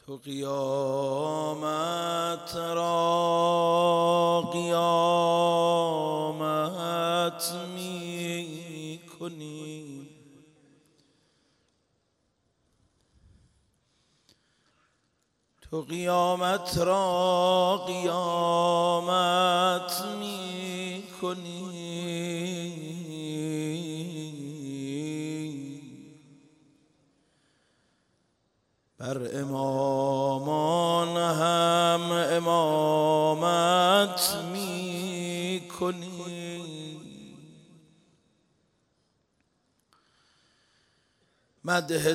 تو قیامت را قیامت می کنی، تو قیامت را قیامت می کنی. بر امامان هم امامت می کنی. مدح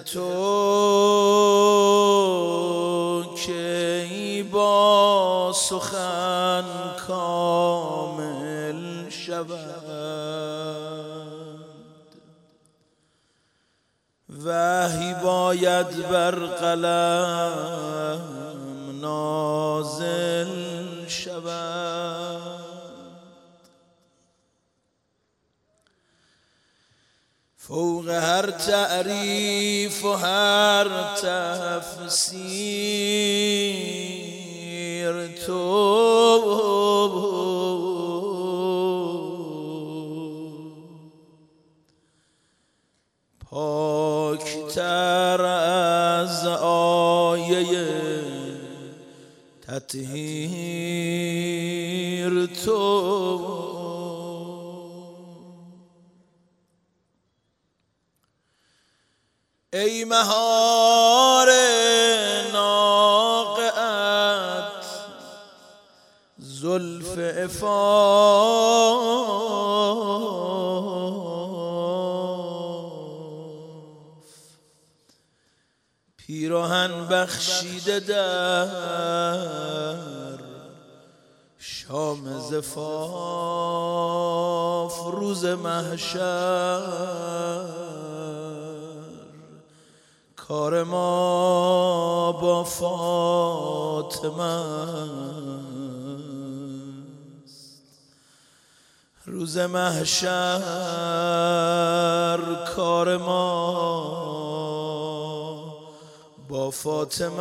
تو کی با سخن کامل شود، وحی باید بر قلم نازل شود. فوق هر تعریف و هر تفسیر تو پاکتر از آیه تطهیر تو. ای مهار ناقه‌ات زلف عفاف، پیراهن بخشیده در شام زفاف. روز محشر کار ما با فاطمه است، روز محشر کار ما با فاطمه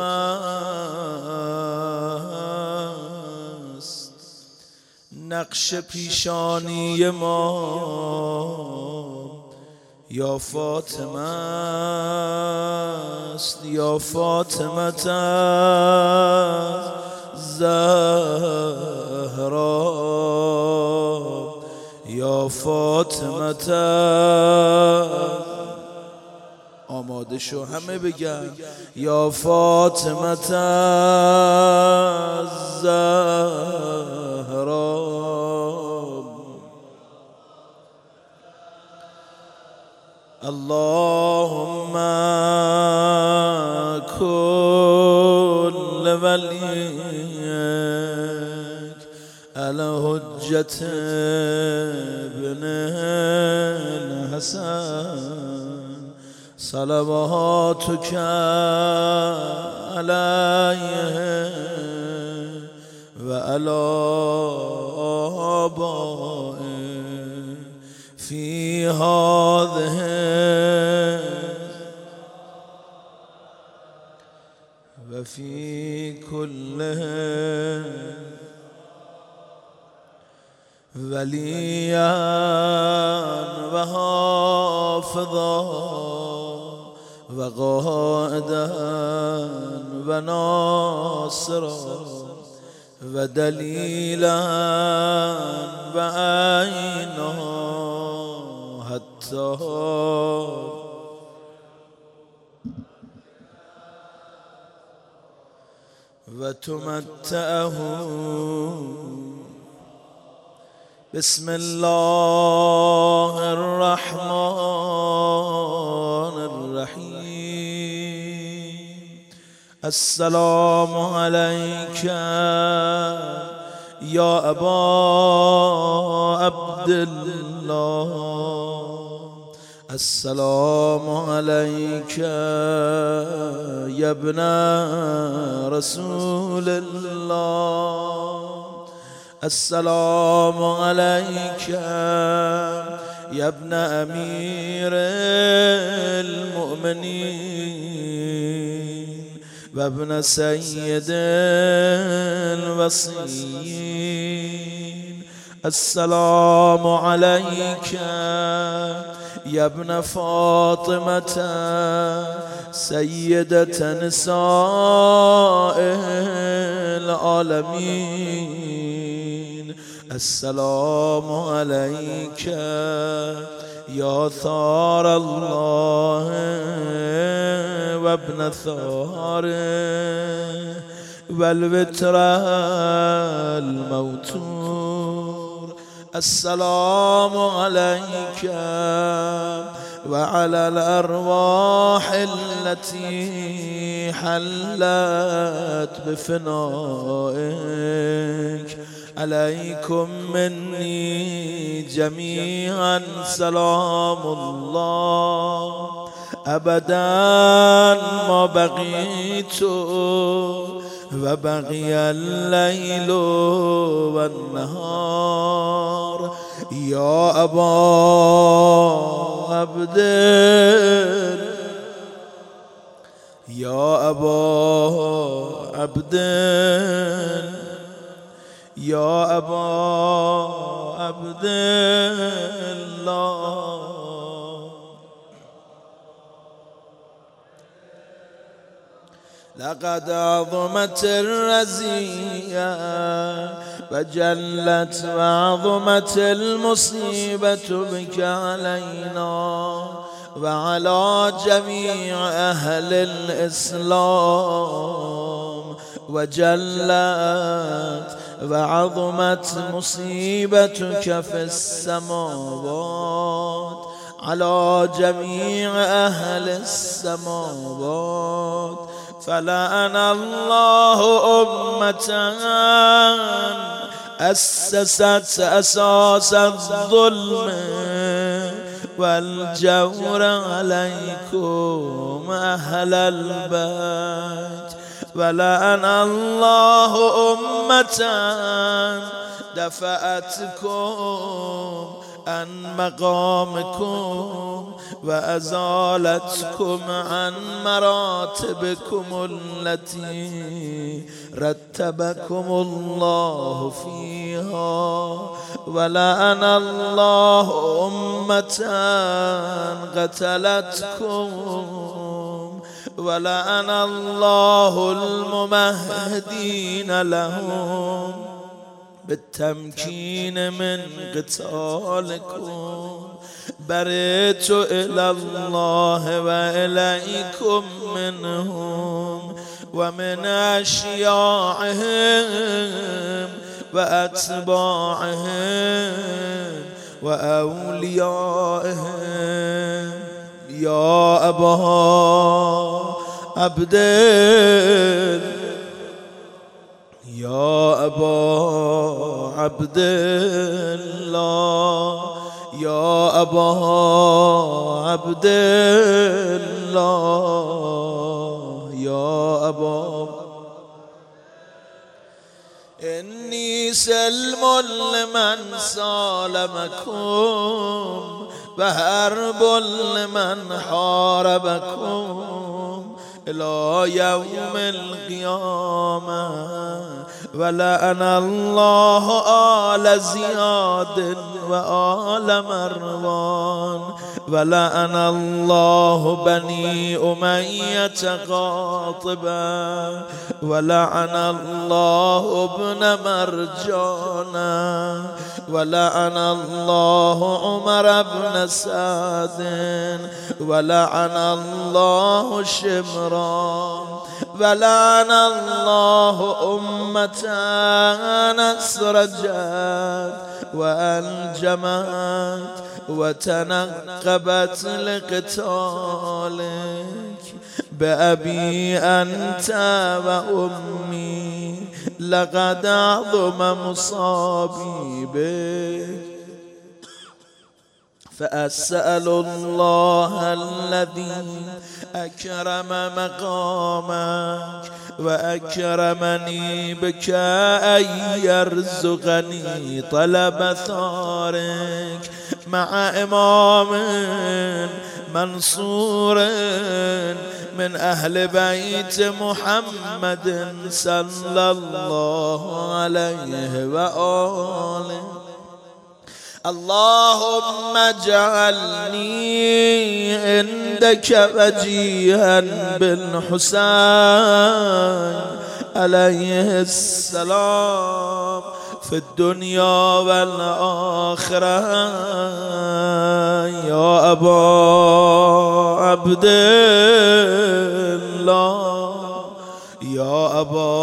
است. نقش پیشانی ما یا فاطمه است، یا فاطمه زهرا، یا فاطمه. آماده شو همه بگن یا فاطمه زهرا. اللهم كل وليك الحجة ابن الحسن صلواتك عليه وعلى آبائه في هذه وفي كل وليا وحافظا وقائدا وناصرا ودليلا وعينا حتى وتمتعه. بسم الله الرحمن الرحيم. السلام عليك يا أبا عبد الله، السلام عليك يا ابن رسول الله، السلام عليك يا ابن أمير المؤمنين وابن سيد الوصيين. السلام عليك يا ابن فاطمة سيدة نساء العالمين. السلام عليك يا ثار الله وابن ثاره والوتر الموتور. السلام عليك وعلى الأرواح التي حلت بفنائك. عليكم مني جميعا سلام الله أبدا ما بقيت وبقي الليل والنهار. يا أبا عبد يا أبا عبد يا أبا عبد الله. لقد عظمت الرزية وجلت وعظمت المصيبة بك علينا وعلى جميع أهل الإسلام. وجلت وعظمت مصيبتك في السماوات على جميع أهل السماوات. فلعن الله أمة أسست أساس الظلم والجور عليكم أهل البيت. ولعن الله أمة دفعتكم عن مقامكم وأزالتكم عن مراتبكم التي رتبكم الله فيها. ولعن الله أمة قتلتكم. ولعن الله الممهدين لهم بالتمكين من قتالكم. برئت إلى الله وإليكم منهم ومن أشياعهم وأتباعهم وأوليائهم. يا أبا عبد يا أبا عبد الله يا أبا عبد الله يا أبا. إني سلم لمن سالمكم وحرب لمن حاربكم إلى يوم القيامة. ولعن الله آل زياد وآل مروان. ولعن الله بني أمية قاطبا. ولعن الله ابن مرجانا. ولعن الله عمر بن سعد. ولعن الله شمران. ولعن الله أمة أسرجت وأنجمت وتنقبت لقتالك. بأبي أنت وأمي لقد عظم مصابي بك. فأسأل الله الذي أكرم مقامك وأكرمني بك أن يرزقني طلب ثارك مع إمام منصور من أهل بيت محمد صلى الله عليه وآله. اللهم اجعلني عندك وجيها بالحسين عليه السلام في الدنيا والآخرة. يا أبا عبد الله، يا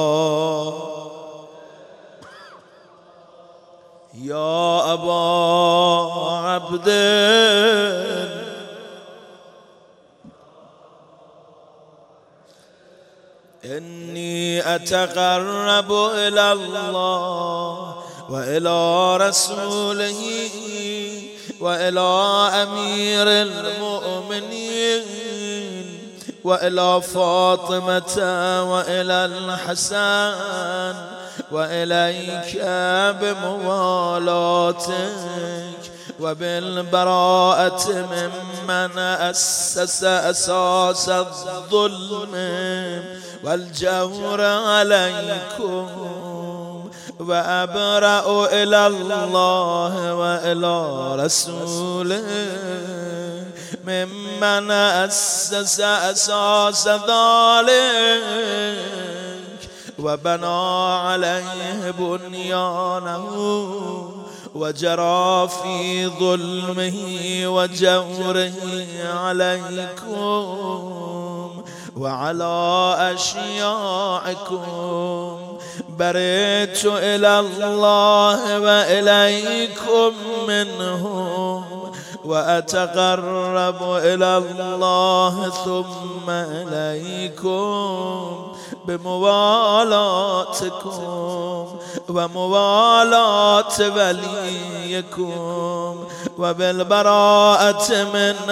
أبا عبد الله، إني أتقرب إلى الله وإلى رسوله وإلى أمير المؤمنين وإلى فاطمة وإلى الحسن وإليك بموالاتك وبالبراءة ممن أسس أساس الظلم والجور عليكم، وأبرأ إلى الله وإلى رسوله ممن أسس أساس ذلك وبنى عليه بنيانه وجرى في ظلمه وجوره عليكم وعلى أشياعكم. برئت إلى الله وإليكم منهم وأتقرب إلى الله ثم إليكم بموالاتكم وموالاة وليكم وبالبراءة من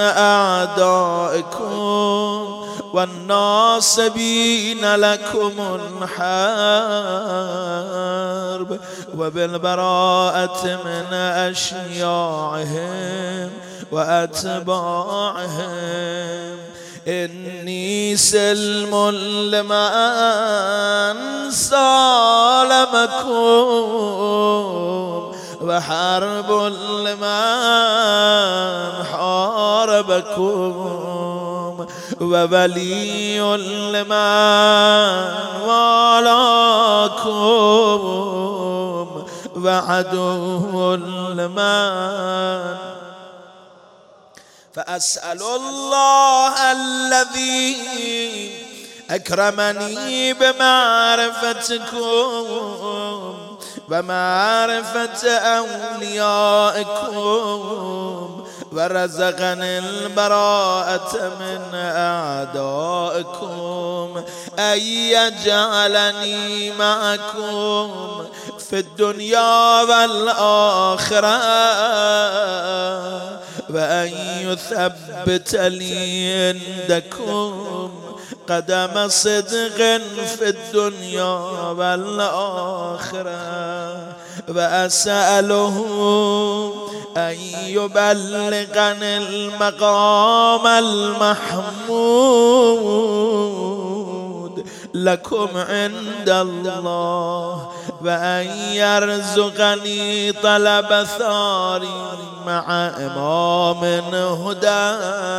أعدائكم والناصبين لكم الحرب وبالبراءة من أشياعهم وأتباعهم. إني سلم لمن سالمكم وحرب لمن حاربكم وولي لمن والاكم وعدو لمن. فأسأل الله الذي أكرمني بمعرفتكم ومعرفة أوليائكم ورزقني البراءة من أعدائكم أن يجعلني معكم في الدنيا والآخرة وأن يثبت لي عندكم قدم صدق في الدنيا والآخرة. وأسأله أن يبلغني المقام المحمود لكم عند الله وأن يرزقني طلب ثاري مع إمام هدى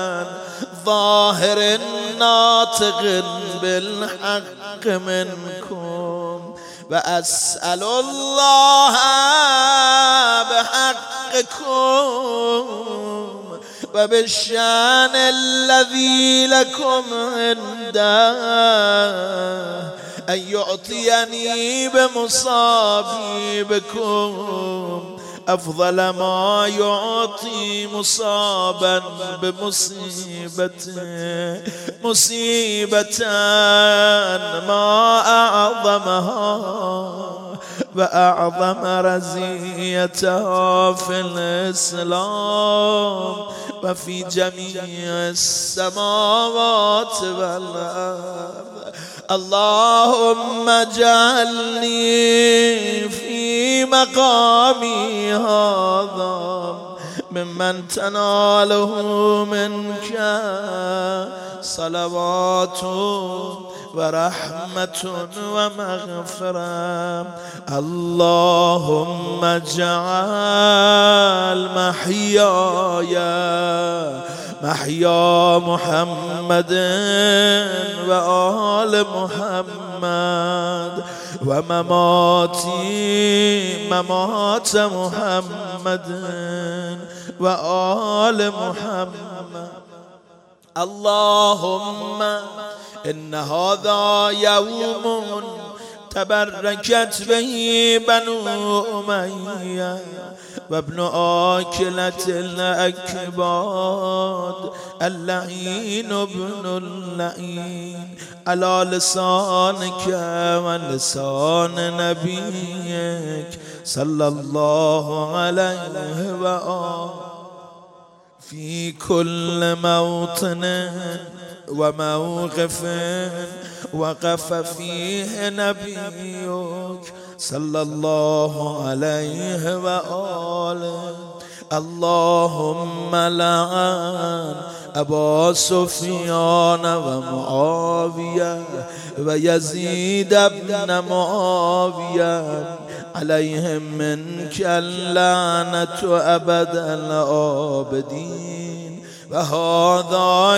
ظاهر ناطق بالحق منكم. وأسأل الله بحقكم وبالشان الذي لكم عنده أن يعطيني بمصابيبكم أفضل ما يعطي مصابا مصيبة ما أعظمها وأعظم رزيتها في الإسلام وفي جميع السماوات والأرض. اللهم اجعلني في مقامي هذا ممن تناله منك صلوات و رحمت و مغفرة. اللهم اجعل محیای محیا محمد و آل محمد و مماتی ممات محمد و آل محمد. اللهم إن هذا يوم تبركت به بنو أمية وابن آكلة الأكباد اللعين ابن اللعين على لسانك ولسان نبيك صلى الله عليه وآله في كل موطن وموقف وقف فيه نبيك صلى الله عليه وآله. اللهم لعن أبا سفيان ومعاوية ويزيد بن معاوية عليهم منك اللعنة أبد الآبدين. وهذا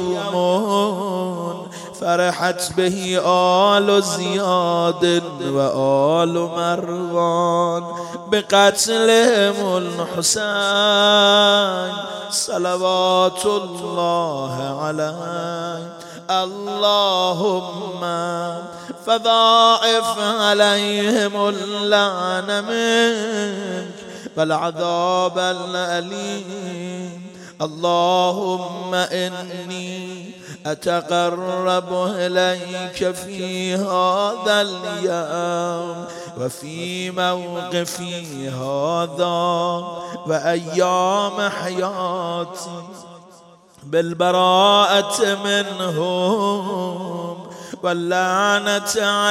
يوم فرحت به آل زياد وآل مروان بقتلهم الحسين صلوات الله عليه. اللهم فضاعف عليهم اللعن منك والعذاب الأليم. اللهم إني أتقرب إليك في هذا اليوم وفي موقفي هذا وأيام حياتي بالبراءة منهم واللعنة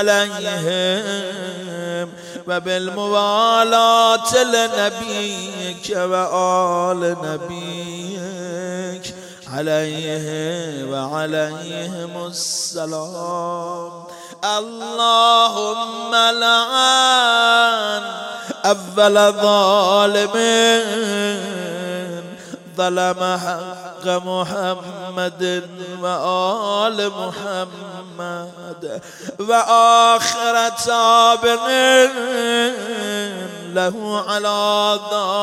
عليهم وبالموالاة لنبيك وآل نبيك عليه وعليهم السلام. اللهم لعن أول ظالم ظلم حق محمد وآل محمد وآخر تابع له على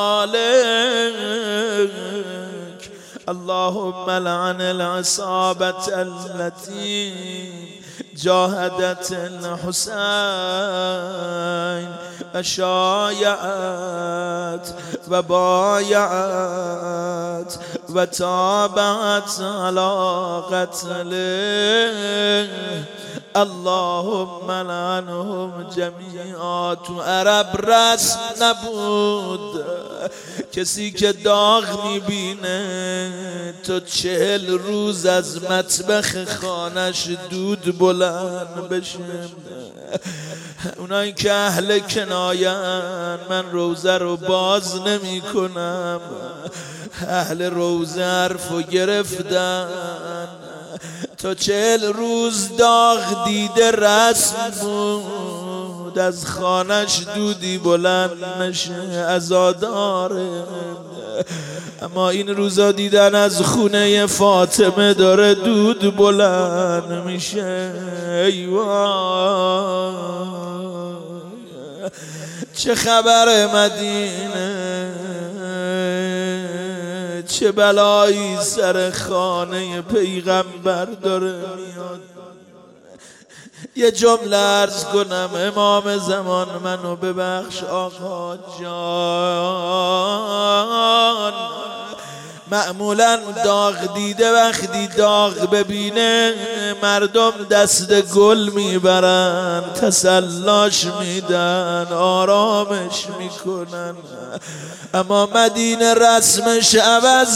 ذلك. اللهم لعن العصابة التي جاهدت الحسين وشايعت وبايعت وتابعت على قتله. اللهم لعنهم جميعا. تو عرب رسم نبود کسی که داغ میبینه تا 40 روز از مطبخ خانش دود بلند بشه. اونایی که اهل کناین من روزه رو باز نمی کنم. اهل روزه حرفو گرفتن تا 40 روز داغ دیده رسم بود از خانش دودی بلند نشه عزاداره. اما این روزا دیدن از خونه فاطمه داره دود بلند میشه. ای وای چه خبر مدینه، چه بلایی سر خانه پیغمبر داره میاد. یه جمله عرض کنم امام زمان منو ببخش آقا جان. معمولا داغ دیده وقتی داغ ببینه مردم دست گل میبرن تسلاش میدن آرامش میکنن. اما مدینه رسمش عوض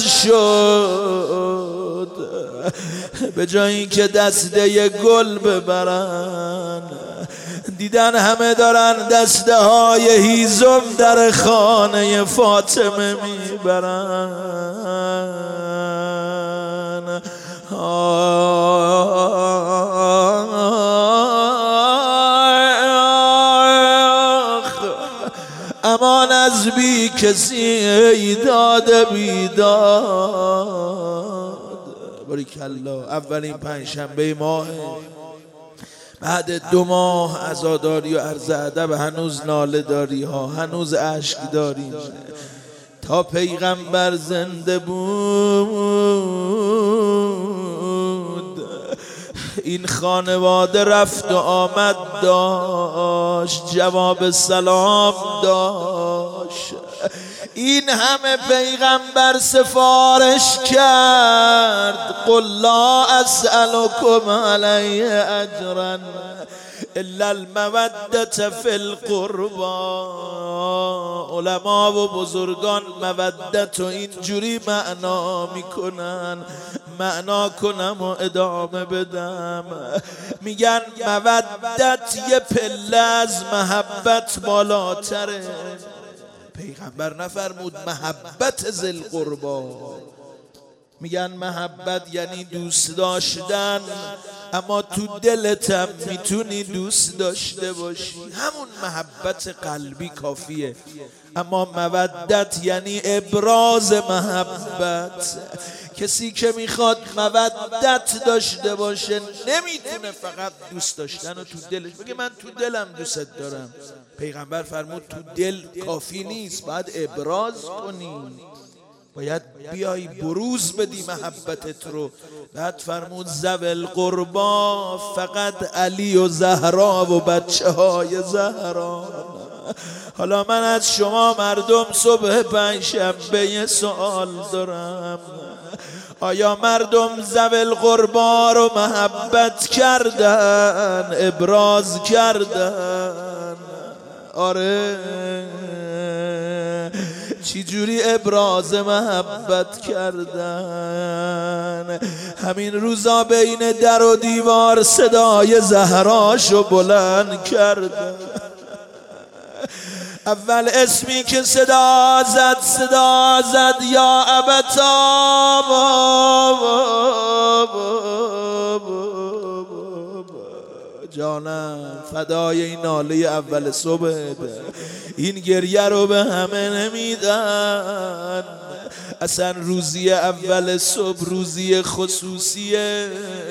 شد. به جایی که دسته گل ببرن دیدن همه دارن دسته های هیزم در خانه فاطمه میبرن. امان از بی کسی داد بیداد. باریکالله. اولین پنجشنبه ماه بعد 2 ماه عزاداری و عرض ادب. هنوز ناله داری ها، هنوز اشک داریم. تا پیغمبر زنده بود این خانواده رفت و آمد داشت، جواب سلام داشت. این همه پیغمبر سفارش کرد، قل لا اسألكم علیه اجرا الا المودة فی القربا. علما و بزرگان مودت و اینجوری معنا میکنن، معنا کنم و ادامه بدم. میگن مودت یه پله از محبت بالاتره. پیغمبر نفرمود محبت ذی القربا. میگن محبت یعنی دوست داشتن، اما تو دلتم میتونی دوست داشته باشی، همون محبت قلبی کافیه. اما مودت یعنی ابراز محبت. کسی که میخواد مودت داشته باشه نمیتونه فقط دوست داشتن و تو دلش بگه من تو دلم دوست دارم. پیغمبر فرمود تو دل کافی نیست، باید ابراز کنی، باید بیای بروز بدی محبتت رو. بعد فرمود ذوی القربا، فقط علی و زهرا و بچه های زهرا. حالا من از شما مردم صبح پنجشنبه یه سوال دارم، آیا مردم ذوی القربا رو محبت کردن، ابراز کردن؟ آره. چی جوری ابراز محبت کردن؟ همین روزا بین در و دیوار صدای زهراشو بلند کردن. اول اسمی که صدا زد یا ابتا، جانم فدای این ناله اول صبح. این گریه رو به همه نمیدن. اصلا روزی اول صبح روزی خصوصیه.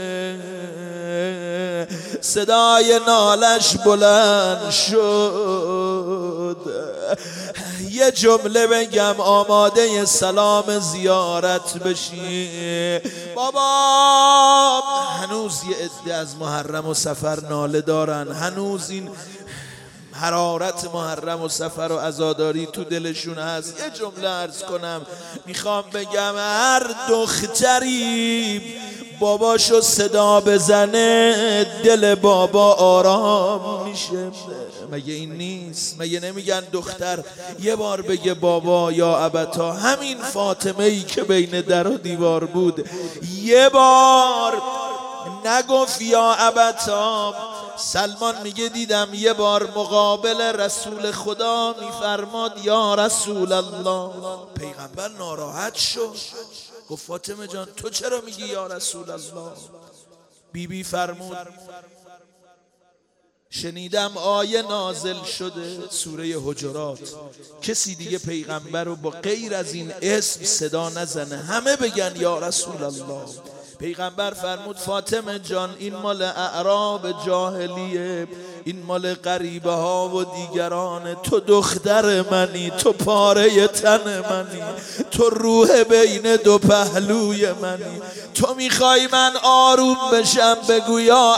صدای نالش بلند شد. یه جمله بگم آماده سلام زیارت بشی. بابا هنوز یه عده از محرم و سفر ناله دارن، هنوز این حرارت محرم و سفر و عزاداری تو دلشون هست. یه جمله عرض کنم میخوام بگم، هر دختری باباشو صدا بزنه دل بابا آرام میشه. مگه این نیست؟ مگه نمیگن دختر یه بار بگه بابا یا ابتا؟ همین فاطمه ای که بین در و دیوار بود یه بار نگفت یا ابتا. سلمان میگه دیدم یه بار مقابل رسول خدا میفرماد یا رسول الله. پیغمبر ناراحت شد، گفت فاطمه جان تو چرا میگی یا رسول الله؟ بیبی فرمود شنیدم آیه نازل شده سوره حجرات، کسی دیگه پیغمبر رو با غیر از این اسم صدا نزنه، همه بگن یا رسول الله. پیغمبر فرمود فاطمه جان این مال اعراب جاهلیه، این مال غریبه ها و دیگرانه. تو دختر منی، تو پاره تن منی، تو روح بین دو پهلوی منی. تو میخوای من آروم بشم بگو یا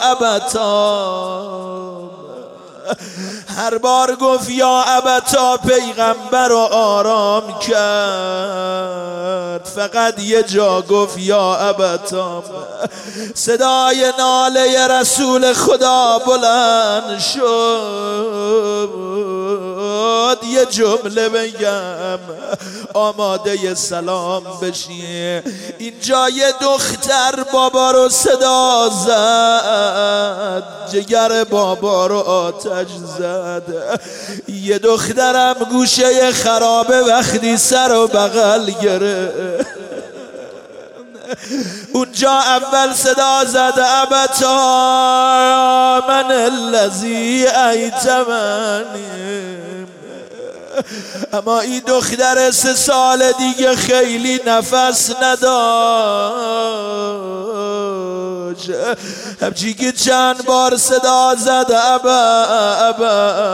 ابتا. هر بار گفت یا ابتا پیغمبر رو آرام کرد، فقط یه جا گفت یا ابتا. صدای ناله رسول خدا بلند شد. یه جمله بگم آماده سلام بشی. اینجا یه دختر بابا رو صدا زد، جگر بابا رو آتش زد. یه دخترم گوشه خرابه وقتی سر و بغل گرفت اونجا اول صدا زد ابتا من الذی ایتمنی. اما این دختر 3 سال دیگه خیلی نفس نداشت، همچی که چند بار صدا زد ابا ابا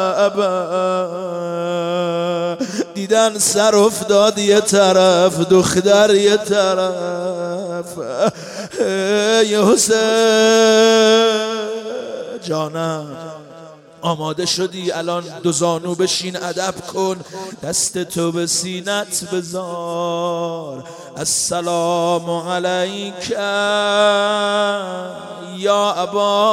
ابا، دیدن سر افتاد یه طرف، دختر یه طرف. یه حسین جانم آماده شدی الان 2 زانو بشین ادب کن، دست تو به سینت بذار. السلام علیک یا ابا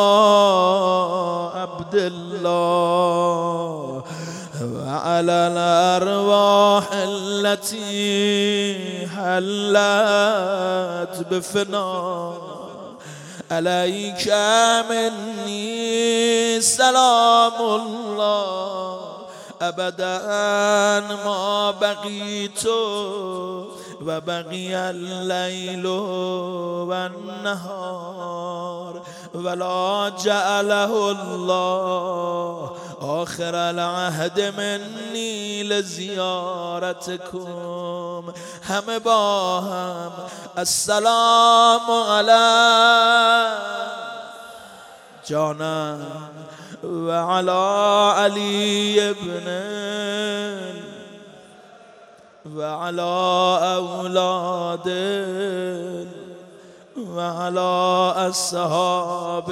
عبدالله و علی الارواح التي حلت بفنا علیک منی سلام الله ابدا ما بقیت و بقی اللیل و النهار ولا جعله الله آخر العهد منی لزیارتکم. همه با هم السلام علی جانم و علی علی ابن و علی اولاد و علی اصحاب.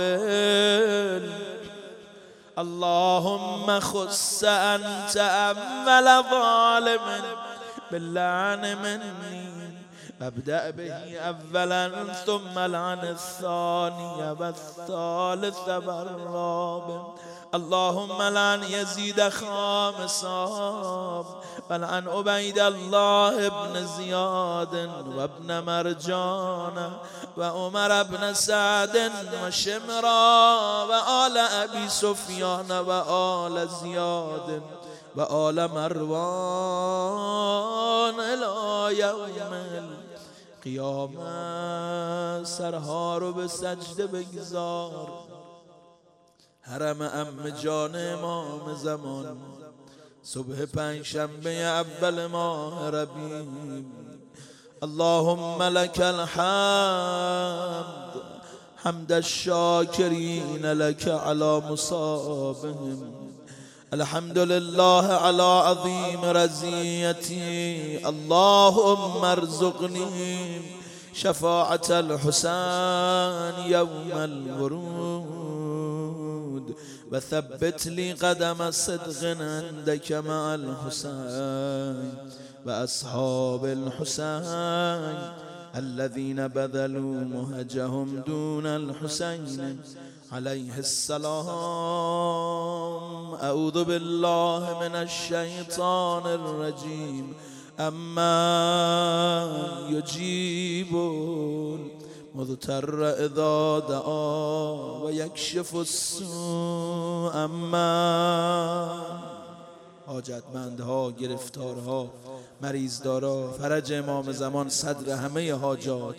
اللهم خص انت اول ظالم باللعن مني ابدأ به اولا ثم لعن الثاني والثالث والرابع. اللهم لعن يزيد خامسا ولعن عبيد الله بن زياد وابن مرجان وعمر بن سعد وشمرا وآل أبي سفيان وآل زياد وآل مروان إلى يوم القيامة. سرها رو به سجده بگذار. حرم ام جان امام زمان، صبح 5 شنبه اول ماه ربیع. اللهم لك الحمد حمد الشاكرين لك على مصابهم. الحمد لله على عظيم رزيتي. اللهم ارزقني شفاعة الحسين يوم الورود وثبت لي قدم صدق عندك مع الحسين وأصحاب الحسين الذين بذلوا مهجهم دون الحسين عليه السلام. أعوذ بالله من الشيطان الرجيم. أما يجيب مضطر اذا دعا و یکشف السوء. اما حاجتمندها، گرفتارها، مریضدارا، فرج امام زمان، صدر همه حاجات.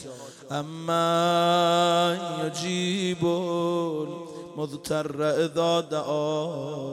اما یجیب مضطر اذا دعا.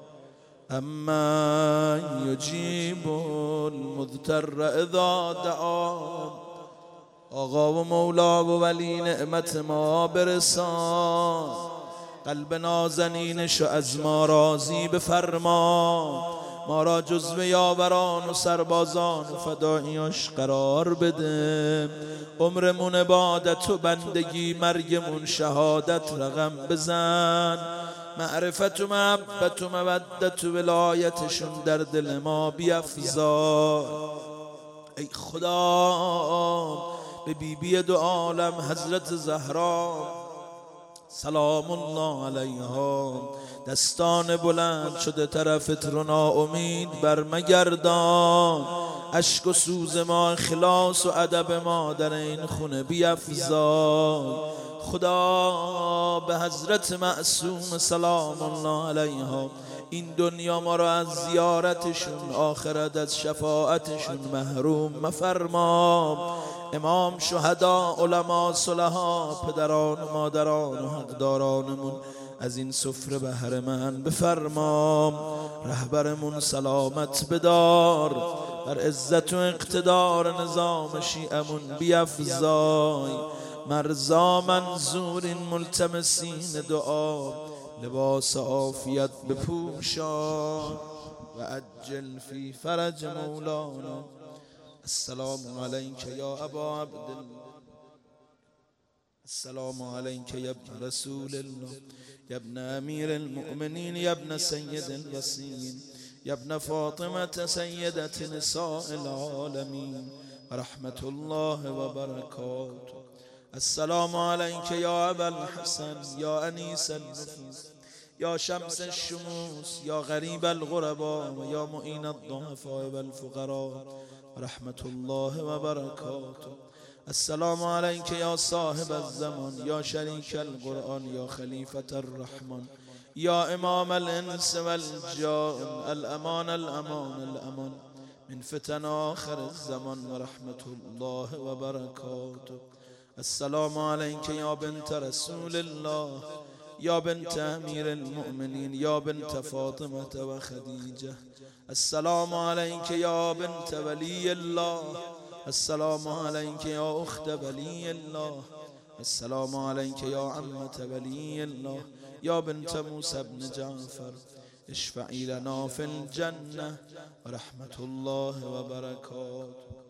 اما یجیب مضطر اذا دعا. آقا و مولا و ولی نعمت ما برسان. قلب نازنینشو از ما راضی بفرما. ما را جزو یاوران و سربازان و فداییاش قرار بده. عمرمون عبادت و بندگی، مرگمون شهادت رقم بزن. معرفت و محبت و مودت و ولایتشون در دل ما بیفزا. ای خدا به بیبی 2 عالم حضرت زهرا سلام الله علیها دستان بلند شده طرفت رو ناامید بر مگردان. اشک و سوز ما، اخلاص و ادب ما در این خونه بیفزای. خدا به حضرت معصوم سلام الله علیها این دنیا ما را از زیارتشون، آخرت از شفاعتشون محروم مفرما. امام شهدا علما صلحا پدران و مادران و حقدارانمون از این سفره بهره مند بفرما. رهبرمون سلامت بدار، بر عزت و اقتدار نظام شیعمون بیفزای. مرزا منظورین ملتمسین دعا، لباس عافیت بپوشان و عجل فی فرج مولانا. السلام علیک یا ابا عبدالله، السلام علیک یا ابن رسول الله، یا ابن امیر المؤمنین، یا ابن سید الوصیین، یا ابن فاطمة سیدة نساء العالمین و رحمت الله و برکاته. السلام علیک یا ابا الحسن، یا انیس النفوس، یا شمس الشموس، یا غریب الغرباء و یا معین الضعفاء والفقراء و رحمت الله و برکاته. السلام علیک یا صاحب الزمان، یا شریک القرآن، یا خلیفة الرحمن، یا امام الانس والجان. الامان الامان الامان من فتن آخر الزمان و رحمت الله و برکاته. السلام علیک یا بنت رسول الله، یا بنت امیر المؤمنین، یا بنت فاطمة و خدیجه. السلام علیک یا بنت ولی الله، السلام علیک یا اخت ولی الله، السلام علیک یا عمة ولی الله، یا بنت موسی بن جعفر. اشفعی لنا فی الجنة و رحمت الله و برکاته.